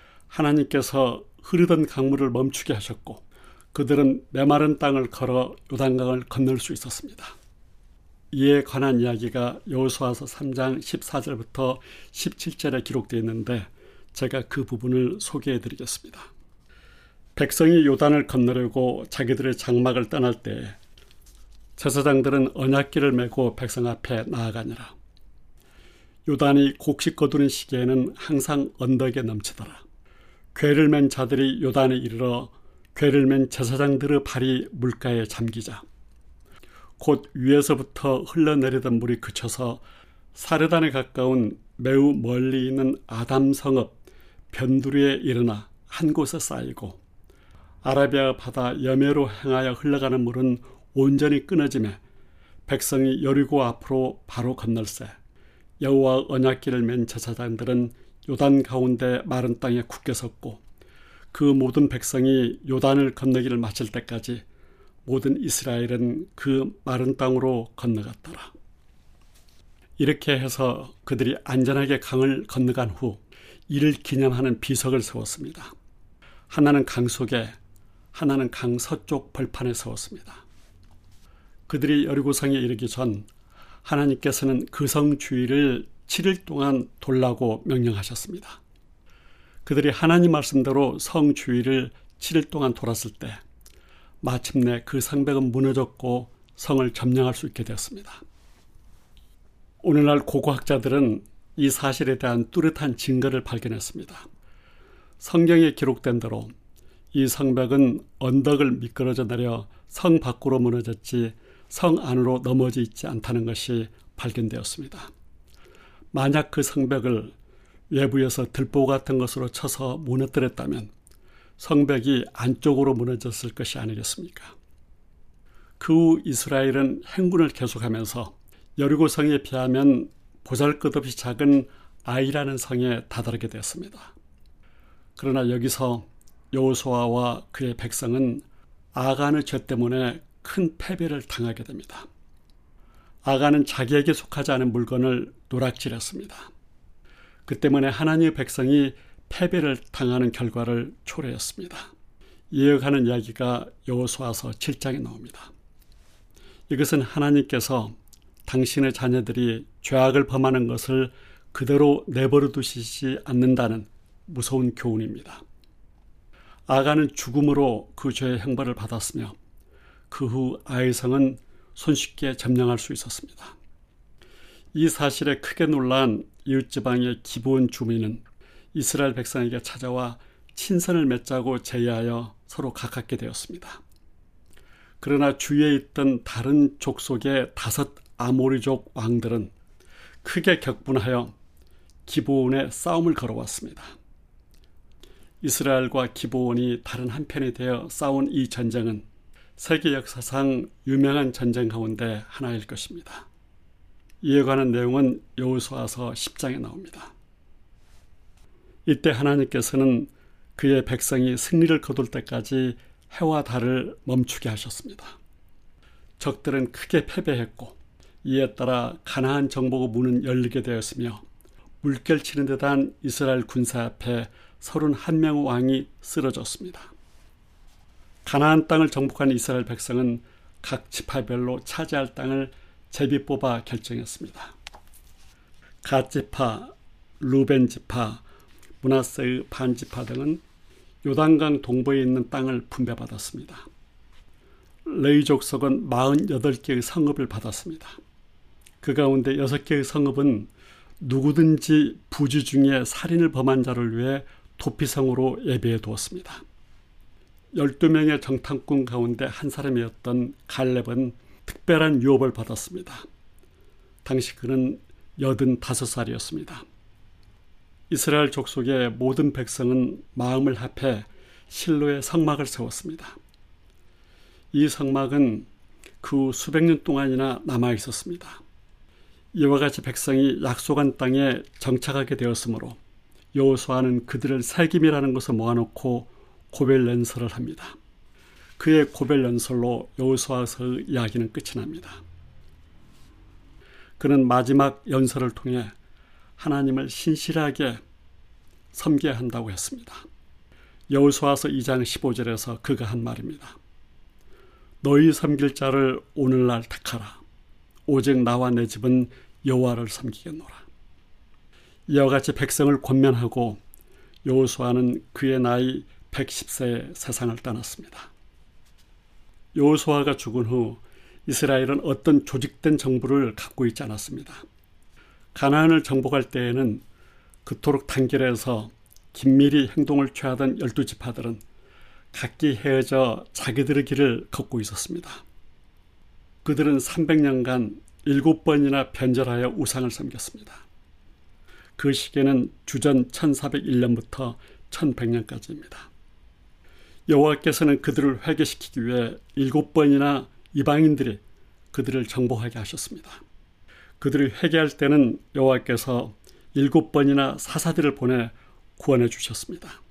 하나님께서 흐르던 강물을 멈추게 하셨고 그들은 메마른 땅을 걸어 요단강을 건널 수 있었습니다. 이에 관한 이야기가 여호수아서 삼 장 십사 절부터 십칠 절에 기록되어 있는데 제가 그 부분을 소개해 드리겠습니다. 백성이 요단을 건너려고 자기들의 장막을 떠날 때 제사장들은 언약궤를 메고 백성 앞에 나아가니라. 요단이 곡식 거두는 시기에는 항상 언덕에 넘치더라. 궤를 맨 자들이 요단에 이르러 궤를 맨 제사장들의 발이 물가에 잠기자 곧 위에서부터 흘러내리던 물이 그쳐서 사르단에 가까운 매우 멀리 있는 아담 성읍 변두리에 일어나 한 곳에 쌓이고 아라비아 바다 여매로 행하여 흘러가는 물은 온전히 끊어지매 백성이 여리고 앞으로 바로 건널세 여호와 언약궤를 맨 제사장들은 요단 가운데 마른 땅에 굳게 섰고 그 모든 백성이 요단을 건너기를 마칠 때까지 모든 이스라엘은 그 마른 땅으로 건너갔더라. 이렇게 해서 그들이 안전하게 강을 건너간 후 이를 기념하는 비석을 세웠습니다. 하나는 강 속에, 하나는 강 서쪽 벌판에 세웠습니다. 그들이 여리고성에 이르기 전 하나님께서는 그 성 주위를 칠 일 동안 돌라고 명령하셨습니다. 그들이 하나님 말씀대로 성 주위를 칠 일 동안 돌았을 때 마침내 그 성벽은 무너졌고 성을 점령할 수 있게 되었습니다. 오늘날 고고학자들은 이 사실에 대한 뚜렷한 증거를 발견했습니다. 성경에 기록된 대로 이 성벽은 언덕을 미끄러져 내려 성 밖으로 무너졌지 성 안으로 넘어져 있지 않다는 것이 발견되었습니다. 만약 그 성벽을 외부에서 들보 같은 것으로 쳐서 무너뜨렸다면 성벽이 안쪽으로 무너졌을 것이 아니겠습니까? 그 후 이스라엘은 행군을 계속하면서 여리고성에 비하면 보잘것없이 작은 아이라는 성에 다다르게 되었습니다. 그러나 여기서 여호수아와 그의 백성은 아간의 죄 때문에 큰 패배를 당하게 됩니다. 아간은 자기에게 속하지 않은 물건을 노락질했습니다. 그 때문에 하나님의 백성이 패배를 당하는 결과를 초래했습니다. 이어가는 이야기가 여호수아서 칠 장에 나옵니다. 이것은 하나님께서 당신의 자녀들이 죄악을 범하는 것을 그대로 내버려 두시지 않는다는 무서운 교훈입니다. 아간은 죽음으로 그 죄의 형벌을 받았으며 그 후 아이성은 손쉽게 점령할 수 있었습니다. 이 사실에 크게 놀란 이웃지방의 기브온 주민은 이스라엘 백성에게 찾아와 친선을 맺자고 제의하여 서로 가깝게 되었습니다. 그러나 주위에 있던 다른 족속의 다섯 아모리족 왕들은 크게 격분하여 기브온에 싸움을 걸어왔습니다. 이스라엘과 기브온이 다른 한편이 되어 싸운 이 전쟁은 세계 역사상 유명한 전쟁 가운데 하나일 것입니다. 이에 관한 내용은 여호수아서 십 장에 나옵니다. 이때 하나님께서는 그의 백성이 승리를 거둘 때까지 해와 달을 멈추게 하셨습니다. 적들은 크게 패배했고 이에 따라 가나안 정복 문은 열리게 되었으며 물결치는 듯한 이스라엘 군사 앞에 서른한 명 왕이 쓰러졌습니다. 가나안 땅을 정복한 이스라엘 백성은 각 지파별로 차지할 땅을 제비 뽑아 결정했습니다. 갓 지파, 루벤 지파, 므낫세의 반 지파 등은 요단강 동부에 있는 땅을 분배받았습니다. 레위 족속은 사십팔 개의 성읍을 받았습니다. 그 가운데 여섯 개의 성읍은 누구든지 부지 중에 살인을 범한 자를 위해 도피성으로 예비해 두었습니다. 열두 명의 정탐꾼 가운데 한 사람이었던 갈렙은 특별한 유업을 받았습니다. 당시 그는 여든다섯 살이었습니다. 이스라엘 족속의 모든 백성은 마음을 합해 실로에 성막을 세웠습니다. 이 성막은 그 수백 년 동안이나 남아 있었습니다. 이와 같이 백성이 약속한 땅에 정착하게 되었으므로 여호수아는 그들을 살김이라는 것을 모아놓고 고벨 연설을 합니다. 그의 고벨 연설로 여호수아서의 이야기는 끝이 납니다. 그는 마지막 연설을 통해 하나님을 신실하게 섬겨야 한다고 했습니다. 여호수아서 이 장 십오 절에서 그가 한 말입니다. 너희 섬길 자를 오늘날 택하라. 오직 나와 내 집은 여호와를 섬기겠노라. 이와 같이 백성을 권면하고 여호수아는 그의 나이 백십 세에 세상을 떠났습니다. 여호수아가 죽은 후 이스라엘은 어떤 조직된 정부를 갖고 있지 않았습니다. 가나안을 정복할 때에는 그토록 단결해서 긴밀히 행동을 취하던 열두 지파들은 각기 헤어져 자기들의 길을 걷고 있었습니다. 그들은 삼백 년간 일곱 번이나 변절하여 우상을 섬겼습니다. 그 시기는 주전 천사백일 년부터 천백 년까지입니다. 여호와께서는 그들을 회개시키기 위해 일곱 번이나 이방인들이 그들을 정복하게 하셨습니다. 그들이 회개할 때는 여호와께서 일곱 번이나 사사들을 보내 구원해 주셨습니다.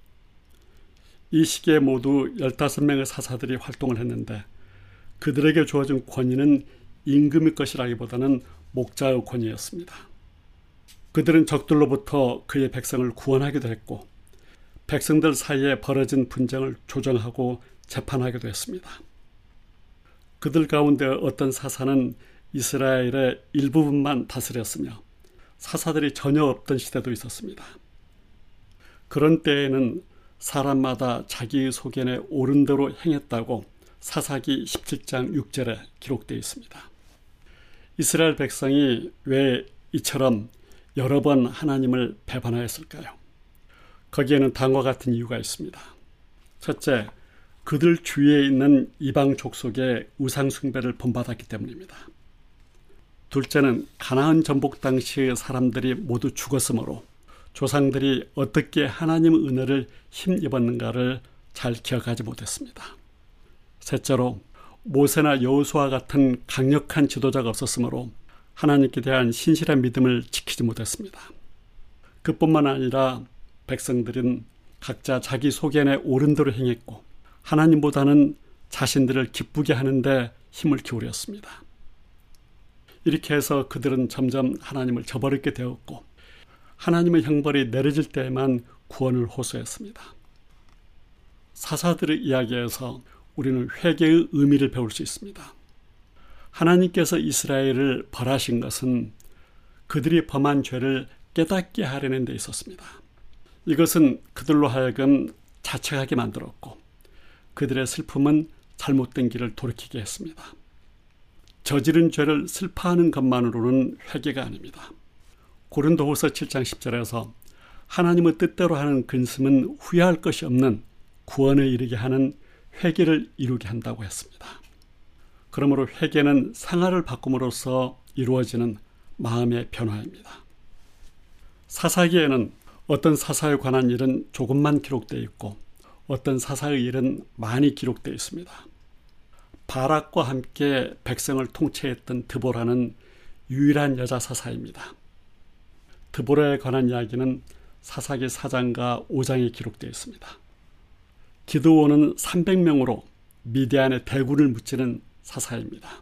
이 시기에 모두 열다섯 명의 사사들이 활동을 했는데 그들에게 주어진 권위는 임금의 것이라기보다는 목자의 권위였습니다. 그들은 적들로부터 그의 백성을 구원하기도 했고 백성들 사이에 벌어진 분쟁을 조정하고 재판하기도 했습니다. 그들 가운데 어떤 사사는 이스라엘의 일부분만 다스렸으며 사사들이 전혀 없던 시대도 있었습니다. 그런 때에는 사람마다 자기의 소견에 옳은 대로 행했다고 사사기 십칠 장 육 절에 기록되어 있습니다. 이스라엘 백성이 왜 이처럼 여러 번 하나님을 배반하였을까요? 거기에는 다음과 같은 이유가 있습니다. 첫째, 그들 주위에 있는 이방 족속의 우상 숭배를 본받았기 때문입니다. 둘째는 가나안 정복 당시의 사람들이 모두 죽었으므로 조상들이 어떻게 하나님의 은혜를 힘입었는가를 잘 기억하지 못했습니다. 셋째로 모세나 여호수아 같은 강력한 지도자가 없었으므로 하나님께 대한 신실한 믿음을 지키지 못했습니다. 그뿐만 아니라 백성들은 각자 자기 소견에 옳은 대로 행했고 하나님보다는 자신들을 기쁘게 하는데 힘을 기울였습니다. 이렇게 해서 그들은 점점 하나님을 저버리게 되었고 하나님의 형벌이 내려질 때에만 구원을 호소했습니다. 사사들의 이야기에서 우리는 회개의 의미를 배울 수 있습니다. 하나님께서 이스라엘을 벌하신 것은 그들이 범한 죄를 깨닫게 하려는 데 있었습니다. 이것은 그들로 하여금 자책하게 만들었고 그들의 슬픔은 잘못된 길을 돌이키게 했습니다. 저지른 죄를 슬퍼하는 것만으로는 회개가 아닙니다. 고린도후서 칠 장 십 절에서 하나님의 뜻대로 하는 근심은 후회할 것이 없는 구원에 이르게 하는 회개를 이루게 한다고 했습니다. 그러므로 회개는 생활을 바꿈으로써 이루어지는 마음의 변화입니다. 사사기에는 어떤 사사에 관한 일은 조금만 기록되어 있고 어떤 사사의 일은 많이 기록되어 있습니다. 바락과 함께 백성을 통치했던 드보라는 유일한 여자 사사입니다. 드보라에 관한 이야기는 사사기 사 장과 오 장에 기록되어 있습니다. 기드온은 삼백 명으로 미디안의 대군을 무찌른 사사입니다.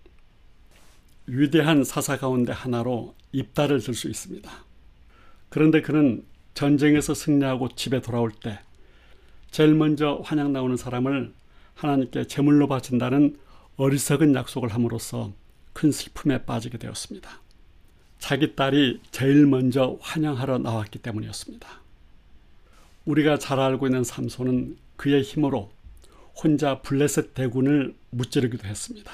위대한 사사 가운데 하나로 입다를 들 수 있습니다. 그런데 그는 전쟁에서 승리하고 집에 돌아올 때 제일 먼저 환양 나오는 사람을 하나님께 제물로 바친다는 어리석은 약속을 함으로써 큰 슬픔에 빠지게 되었습니다. 자기 딸이 제일 먼저 환영하러 나왔기 때문이었습니다. 우리가 잘 알고 있는 삼손은 그의 힘으로 혼자 블레셋 대군을 무찌르기도 했습니다.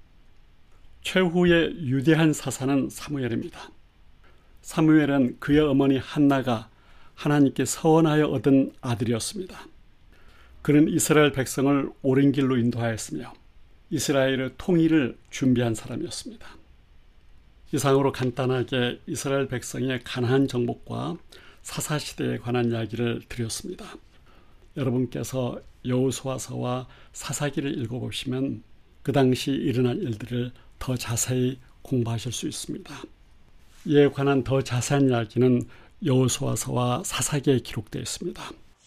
최후의 유대한 사사는 사무엘입니다. 사무엘은 그의 어머니 한나가 하나님께 서원하여 얻은 아들이었습니다. 그는 이스라엘 백성을 옳은 길로 인도하였으며 이스라엘의 통일을 준비한 사람이었습니다. 이상으로 간단하게 이스라엘 백성의 가나안 정복과 사사시대에 관한 이야기를 드렸습니다. 여러분께서 여호수아서와 사사기를 읽어보시면 그 당시 일어난 일들을 더 자세히 공부하실 수 있습니다. 이에 관한 더 자세한 이야기는 여호수아서와 사사기에 기록되어 있습니다.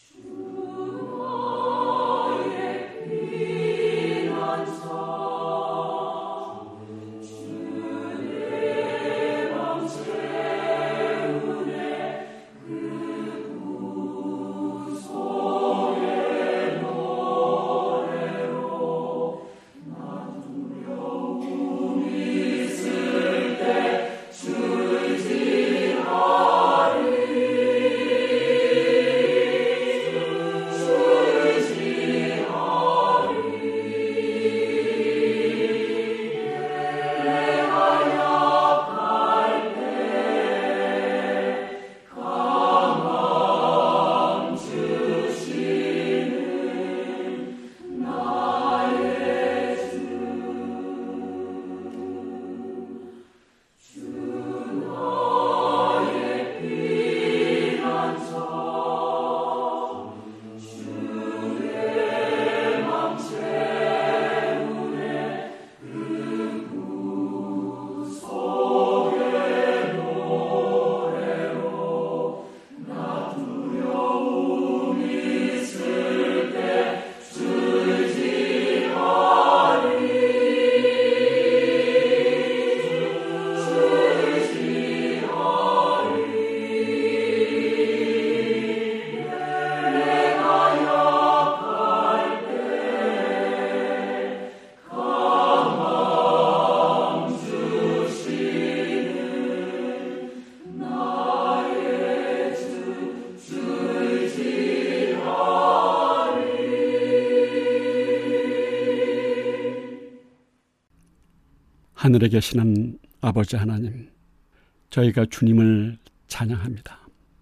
하늘에 계시는 아버지 하나님, 저희가 주님을 찬양합니다.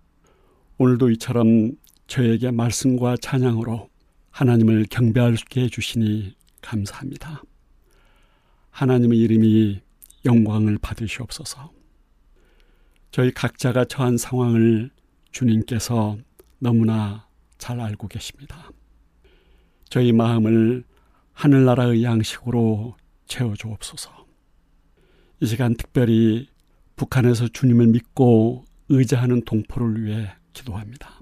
오늘도 이처럼 저에게 말씀과 찬양으로 하나님을 경배할 수 있게 해주시니 감사합니다. 하나님의 이름이 영광을 받으시옵소서. 저희 각자가 처한 상황을 주님께서 너무나 잘 알고 계십니다. 저희 마음을 하늘나라의 양식으로 채워주옵소서. 이 시간 특별히 북한에서 주님을 믿고 의지하는 동포를 위해 기도합니다.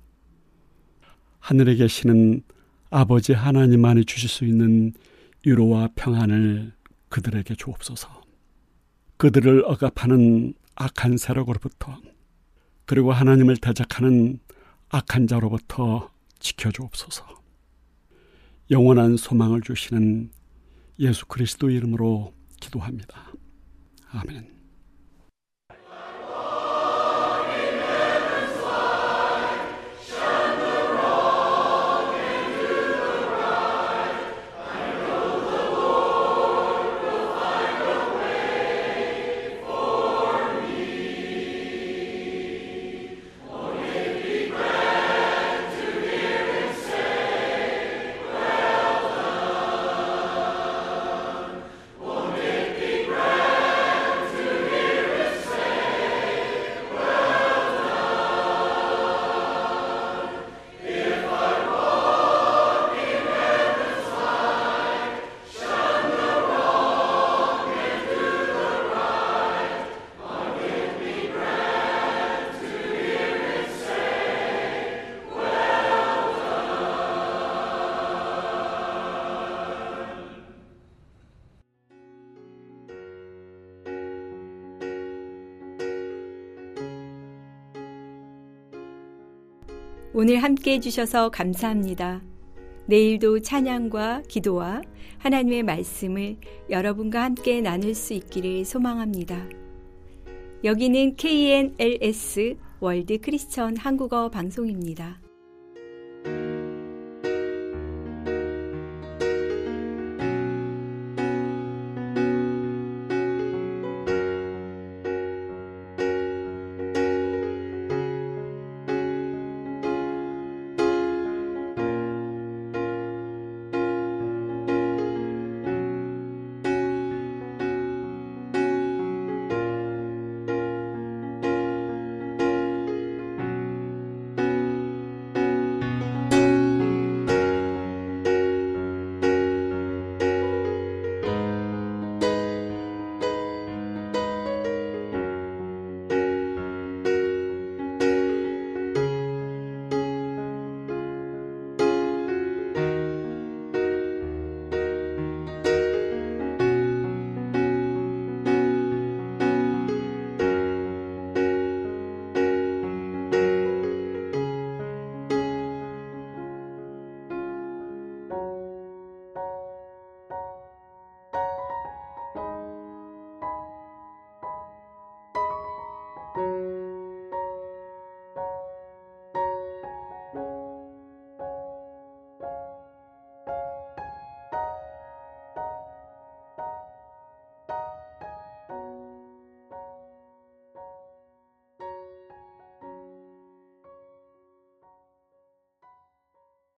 하늘에 계시는 아버지 하나님만이 주실 수 있는 위로와 평안을 그들에게 주옵소서. 그들을 억압하는 악한 세력으로부터, 그리고 하나님을 대적하는 악한 자로부터 지켜주옵소서. 영원한 소망을 주시는 예수 그리스도 이름으로 기도합니다. 아멘. 오늘 함께 해주셔서 감사합니다. 내일도 찬양과 기도와 하나님의 말씀을 여러분과 함께 나눌 수 있기를 소망합니다. 여기는 케이엔엘에스 월드 크리스천 한국어 방송입니다.